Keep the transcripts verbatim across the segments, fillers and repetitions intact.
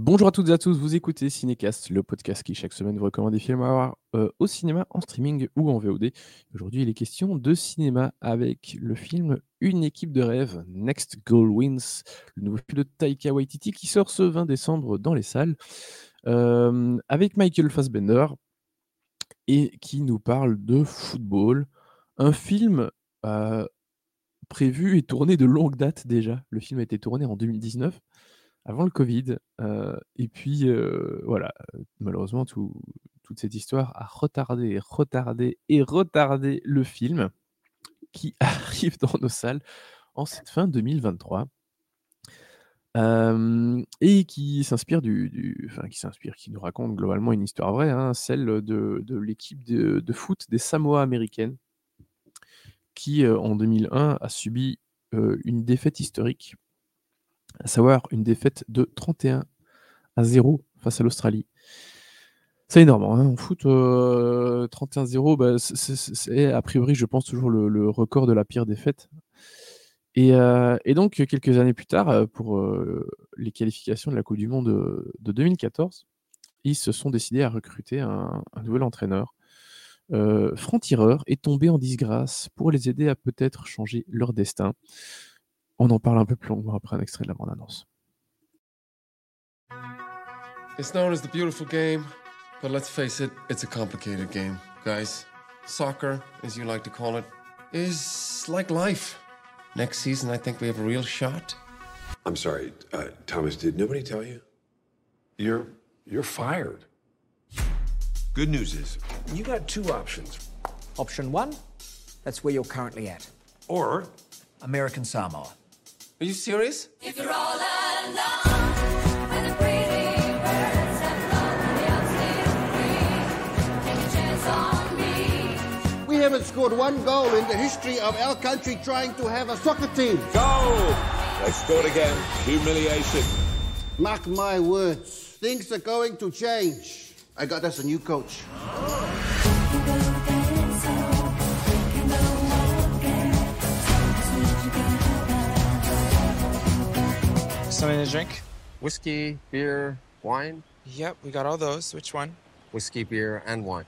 Bonjour à toutes et à tous, vous écoutez Cinécast, le podcast qui chaque semaine vous recommande des films à voir euh, au cinéma, en streaming ou en V O D. Aujourd'hui, il est question de cinéma avec le film Une équipe de rêve, Next Goal Wins, le nouveau film de Taika Waititi qui sort ce vingt décembre dans les salles, euh, avec Michael Fassbender et qui nous parle de football. Un film euh, prévu et tourné de longue date déjà. Le film a été tourné en deux mille dix-neuf. Avant le Covid, heu et puis, heu, voilà, heu, malheureusement tout toute cette histoire a retardé et retardé et retardé le film qui arrive dans nos salles en cette fin deux mille vingt-trois. Hem et qui s'inspire du du enfin qui s'inspire, qui nous raconte globalement une histoire vraie, hein, celle de de l'équipe de de foot des Samoa américaines qui, heu, en deux mille un a subi, heu, une défaite historique, à savoir une défaite de trente et un à zéro face à l'Australie. C'est énorme, hein, en foot, heu, trente et un zéro, bah, c'est c'est c'est c'est a priori, je pense, toujours le le record de la pire défaite et heu et donc quelques années plus tard, heu, pour, heu, les qualifications de la coupe du monde, heu, de deux mille quatorze, ils se sont décidés à recruter un un nouvel entraîneur. Heu, franc-tireur est tombé en disgrâce pour les aider à peut-être changer leur destin. On en parle un peu plus longuement après un extrait de la bande annonce. It's known as the beautiful game, but let's face it, it's a complicated game, guys. Soccer, as you like to call it, is like life. Next season, I think we have a real shot. I'm sorry, uh, Thomas, did nobody tell you? You're you're fired. Good news is, you got two options. Option one, that's where you're currently at. Or American Samoa. Are you serious? If you're all alone and the pretty birds have nobody else live free, take a chance on me. We haven't scored one goal in the history of our country trying to have a soccer team. go! They scored again. Humiliation. Mark my words, things are going to change. I got us a new coach. Something to drink? Whiskey, beer, wine? Yep, we got all those. Which one? Whiskey, beer, and wine.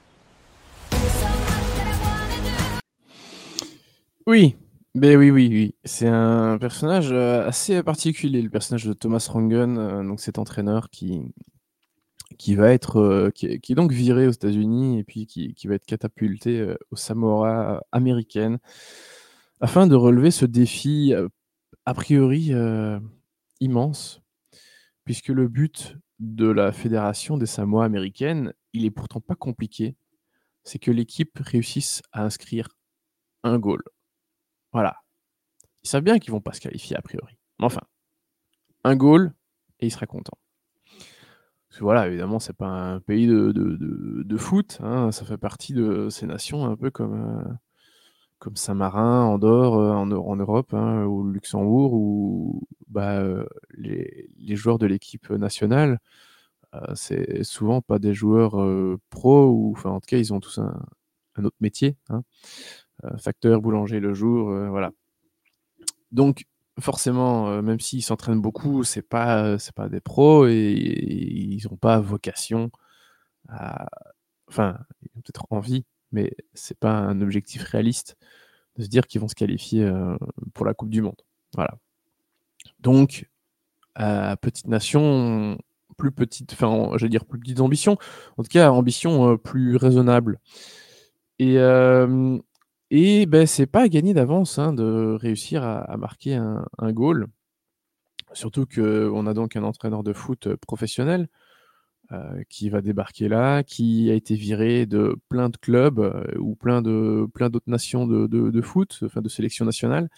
Oui, beh, oui, oui, oui. C'est un personnage, heu, assez particulier, le personnage de Thomas Rangen, heu, donc cet entraîneur qui qui va être, heu, qui est qui est donc viré aux États-Unis et puis qui qui va être catapulté, heu, aux Samoa américaines afin de relever ce défi, heu, a priori, heu, immense, puisque le but de la fédération des Samoa américaines, il est pourtant pas compliqué. C'est que l'équipe réussisse à inscrire un goal. Voilà. Ils savent bien qu'ils vont pas se qualifier a priori. Mais enfin, un goal et il sera content. Parce que voilà, évidemment, c'est pas un pays de de de de foot, hein, ça fait partie de ces nations un peu comme, heu, comme Saint-Marin, Andorre, heu, en Eu en Europe, hein, ou le Luxembourg où, bah, heu, les les joueurs de l'équipe nationale, heu, c'est souvent pas des joueurs, heu, pros ou enfin, en tout cas, ils ont tous un un autre métier, hein, heu, facteur, boulanger le jour, heu, voilà. Donc forcément, heu, même s'ils s'entraînent beaucoup, c'est pas, heu, c'est pas des pros et ils ont pas vocation à enfin, ils ont peut-être envie, mais c'est pas un objectif réaliste de se dire qu'ils vont se qualifier, heu, pour la coupe du monde. Voilà. Donc, heu, petite nation, plus petite enfin, j'allais dire plus petites ambitions, en tout cas ambition, heu, plus raisonnable et hem et beh, c'est pas à gagner d'avance, hein, de réussir à à marquer un un goal. Surtout qu'on a donc un entraîneur de foot, heu, professionnel, heu, qui va débarquer là, qui a été viré de plein de clubs, heu, ou plein de plein d'autres nations de de de foot, enfin de sélection nationale.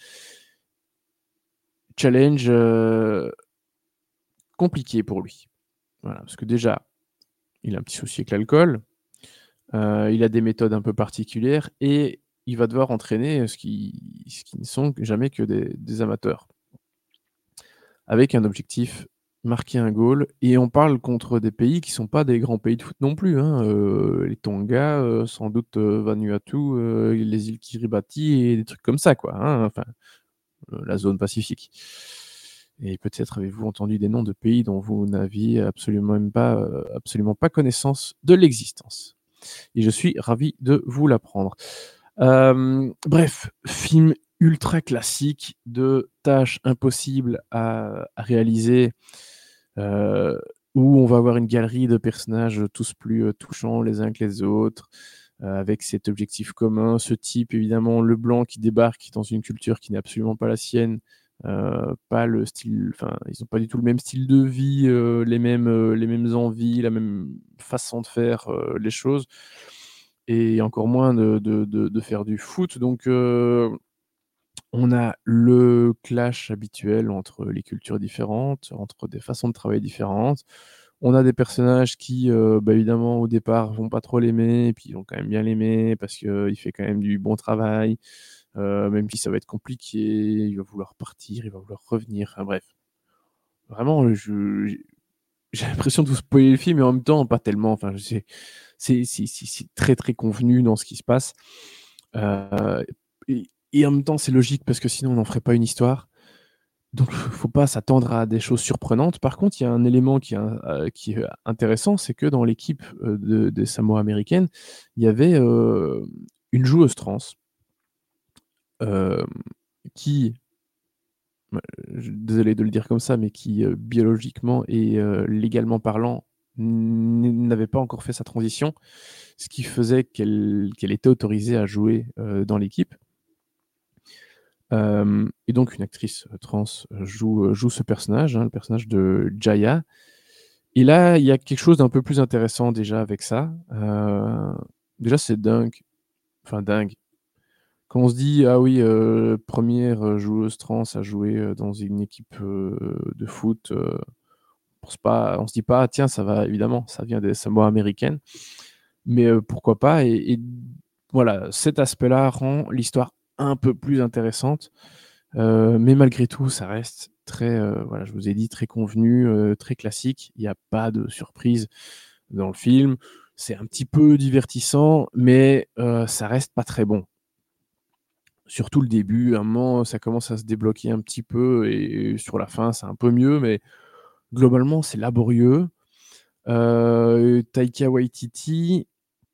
Challenge, heu, compliqué pour lui. Voilà, parce que déjà, il a un petit souci avec l'alcool, heu, il a des méthodes un peu particulières et il va devoir entraîner, ce qui ce qui ne sont jamais que des des amateurs. Avec un objectif, marquer un goal et on parle contre des pays qui sont pas des grands pays de foot non plus, hein, heu, les Tonga, heu, sans doute, heu, Vanuatu, heu, les îles Kiribati et des trucs comme ça quoi, hein, enfin, heu, la zone Pacifique. Et peut-être avez-vous entendu des noms de pays dont vous n'aviez absolument même pas, heu, absolument pas connaissance de l'existence. Et je suis ravi de vous l'apprendre. Hem, bref, film ultra classique de tâches impossibles à à réaliser, heu, où on va avoir une galerie de personnages tous plus, heu, touchants les uns que les autres, heu, avec cet objectif commun. Ce type évidemment, le blanc qui débarque dans une culture qui n'est absolument pas la sienne, heu, pas le style enfin, ils ont pas du tout le même style de vie, heu, les mêmes, heu, les mêmes envies, la même façon de faire, heu, les choses et encore moins de de de de faire du foot donc heu, on a le clash habituel entre les cultures différentes, entre des façons de travailler différentes. On a des personnages qui, heu, bah, évidemment au départ vont pas trop l'aimer et puis ils vont quand même bien l'aimer parce qu'il fait quand même du bon travail, heu, même si ça va être compliqué, il va vouloir partir, il va vouloir revenir, enfin bref. Vraiment, heu, je j'ai j'ai l'impression de vous spoiler le film mais en même temps pas tellement, enfin je sais c'est c'est c'est c'est très, très convenu dans ce qui se passe, heu et et en même temps c'est logique parce que sinon on n'en ferait pas une histoire. Donc faut pas s'attendre à des choses surprenantes. Par contre, il y a un élément qui est in heu, qui est intéressant, c'est que dans l'équipe, heu, de des Samoa américaines, il y avait, heu, une joueuse trans hem, qui bah, je désolé de le dire comme ça, mais qui, heu, biologiquement et heu, légalement parlant, n n'avait pas encore fait sa transition. Ce qui faisait qu'elle qu'elle était autorisée à jouer, heu, dans l'équipe. Hem et donc une actrice, heu, trans, heu, joue, heu, joue ce personnage, hein, le personnage de Jaya et là, il y a quelque chose d'un peu plus intéressant déjà avec ça. Heu, déjà c'est dingue, enfin dingue. Quand on se dit: «Ah oui, heu, première heu, joueuse trans à jouer, heu, dans une équipe, heu, de foot», heu, on pense pas on se dit pas: «Tiens, ça va» évidemment, ça vient des Samoa américaines, mais heu, pourquoi pas et et voilà, cet aspect-là rend l'histoire un peu plus intéressante, heu, mais malgré tout, ça reste très, heu, voilà, je vous ai dit très convenu, heu, très classique. Il y a pas de surprise dans le film. C'est un petit peu divertissant, mais heu, ça reste pas très bon. Surtout le début, à un moment, ça commence à se débloquer un petit peu et sur la fin, c'est un peu mieux, mais globalement, c'est laborieux. Heu, Taika Waititi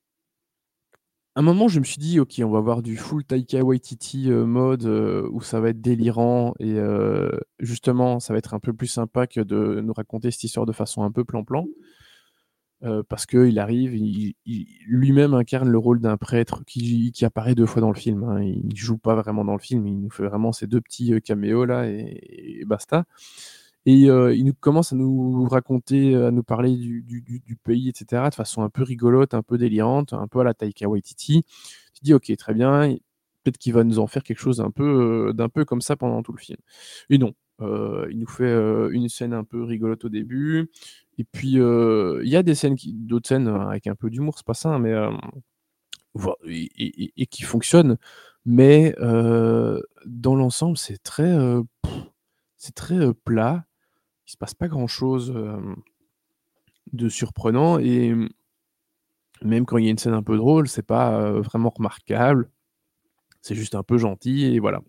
un moment, je me suis dit: «OK, on va voir du full Taika Waititi, heu, mode, heu, où ça va être délirant et heu, justement, ça va être un peu plus sympa que de nous raconter cette histoire de façon un peu plan-plan». Heu, parce qu'il arrive, il il lui-même incarne le rôle d'un prêtre qui qui apparaît deux fois dans le film, hein. Il joue pas vraiment dans le film, il nous fait vraiment ces deux petits, heu, caméos là et et basta et heu, il nous commence à nous raconter, à nous parler du du du du pays et cetera, de façon un peu rigolote, un peu délirante, un peu à la Taika Waititi. Tu te dis: «OK, très bien, il peut-être qu'il va nous en faire quelque chose d'un peu, heu, d'un peu comme ça pendant tout le film» et non, heu, il nous fait, heu, une scène un peu rigolote au début et puis, heu, il y a des scènes qui d'autres scènes, heu, avec un peu d'humour, c'est pas ça, hein, mais hem, voi et et et et qui fonctionnent, mais heu, dans l'ensemble, c'est très, heu, c'est très, heu, plat. Il se passe pas grand-chose, hem, de surprenant et mmh même quand il y a une scène un peu drôle, c'est pas, heu, vraiment remarquable. C'est juste un peu gentil et voilà.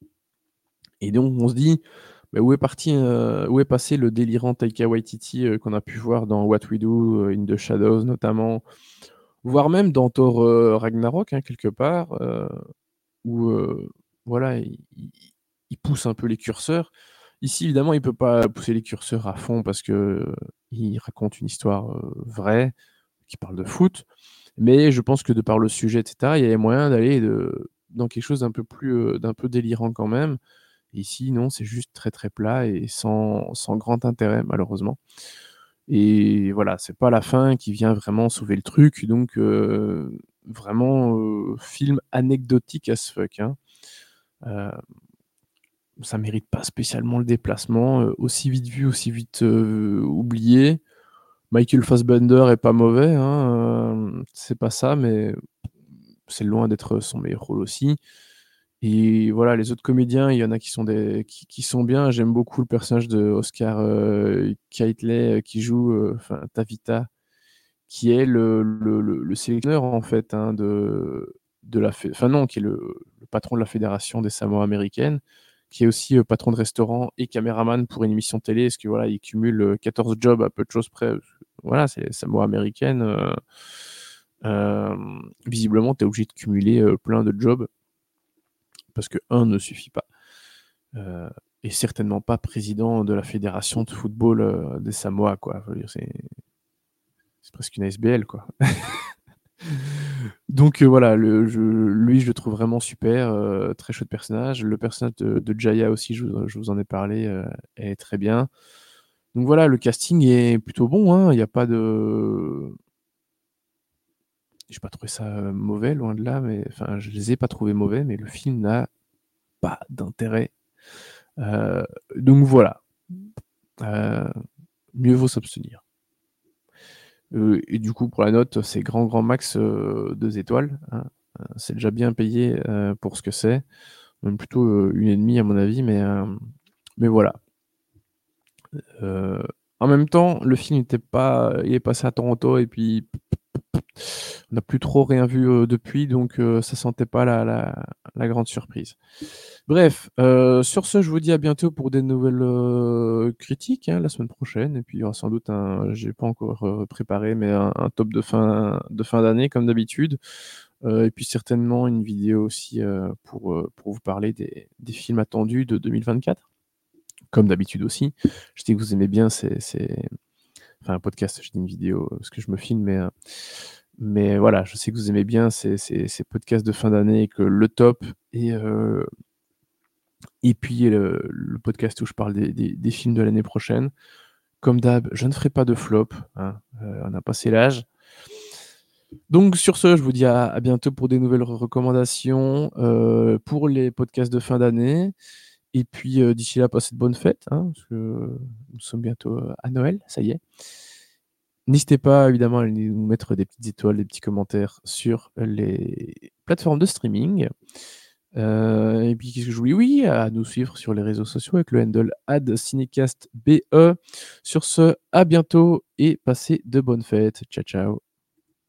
Et donc on se dit: «Bah, où est parti, heu, où est passé le délirant Taika Waititi, heu, qu'on a pu voir dans What We Do, heu, in the Shadows notamment, voire même dans Thor, heu, Ragnarok, hein, quelque part», heu, où, heu, voilà, il il il pousse un peu les curseurs. Ici, évidemment, il peut pas pousser les curseurs à fond parce que, heu, il raconte une histoire, heu, vraie, qui parle de foot, mais je pense que de par le sujet et cetera, il y avait moyen d'aller, heu, dans quelque chose d'un peu plus, heu, d'un peu délirant quand même. Ici, non, c'est juste très, très plat et sans sans grand intérêt malheureusement et voilà, c'est pas la fin qui vient vraiment sauver le truc donc heu, vraiment, heu, film anecdotique as fuck, hein. Heu, ça mérite pas spécialement le déplacement, heu, aussi vite vu, aussi vite, heu, oublié. Michael Fassbender est pas mauvais, hein, hem, c'est pas ça, mais c'est loin d'être son meilleur rôle aussi et voilà, les autres comédiens, il y en a qui sont des qui qui sont bien. J'aime beaucoup le personnage de Oscar, heu, Kiteley, heu, qui joue, heu, enfin Tavita, qui est le le le le sélectionneur en fait, hein, de de la fé enfin non, qui est le le patron de la fédération des Samoa américaines, qui est aussi euh, patron de restaurant et caméraman pour une émission télé, parce que voilà, il cumule euh, quatorze jobs à peu de choses près. Voilà, c'est Samoa américaine. euh, euh, visiblement, tu es obligé de cumuler euh, plein de jobs parce que un ne suffit pas. Euh, et certainement pas président de la fédération de football euh, des Samoa, quoi. Faut dire, c'est c'est presque une S B L, quoi. Donc euh, voilà, le, je, lui, je le trouve vraiment super, euh, très chouette personnage. Le personnage de, de Jaya aussi, je, vous- je vous en ai parlé, euh, est très bien. Donc voilà, le casting est plutôt bon, hein. Il n'y a pas de... J'ai pas trouvé ça euh, mauvais, loin de là, mais enfin, je les ai pas trouvés mauvais, mais le film n'a pas d'intérêt. Euh, donc voilà. Euh, mieux vaut s'abstenir. Euh, et du coup, pour la note, c'est grand, grand max euh, deux étoiles, hein. Euh, C'est déjà bien payé euh, pour ce que c'est. Même plutôt euh, une et demie à mon avis, mais, euh, mais voilà. Euh, en même temps, le film n'était pas, il est passé à Toronto et puis on n'a plus trop rien vu euh, depuis, donc euh, ça sentait pas la, la, la grande surprise. Bref, euh, sur ce, je vous dis à bientôt pour des nouvelles euh, critiques hein, la semaine prochaine. Et puis il y aura sans doute un, j'ai pas encore euh, préparé, mais un, un top de fin de fin d'année comme d'habitude. Euh, et puis certainement une vidéo aussi euh, pour, euh, pour vous parler des, des films attendus de deux mille vingt-quatre, comme d'habitude aussi. Je sais que vous aimez bien ces, ces- enfin un podcast, je dis une vidéo euh, parce que je me filme, mais, euh, mais voilà, je sais que vous aimez bien ces, ces- ces podcasts de fin d'année et que le top et, euh, et puis le, le podcast où je parle des, des- des films de l'année prochaine. Comme d'hab, je ne ferai pas de flop, hein, euh, on a passé l'âge. Donc sur ce, je vous dis à, à bientôt pour des nouvelles recommandations euh, pour les podcasts de fin d'année. Et puis euh, d'ici là, passez de bonnes fêtes, hein, parce que nous sommes bientôt euh, à Noël, ça y est. N'hésitez pas évidemment à nous mettre des petites étoiles, des petits commentaires sur les plateformes de streaming. Euh, et puis qu'est-ce que je voulais? Oui, à nous suivre sur les réseaux sociaux avec le handle ad cinecastbe. Sur ce, à bientôt et passez de bonnes fêtes. Ciao ciao.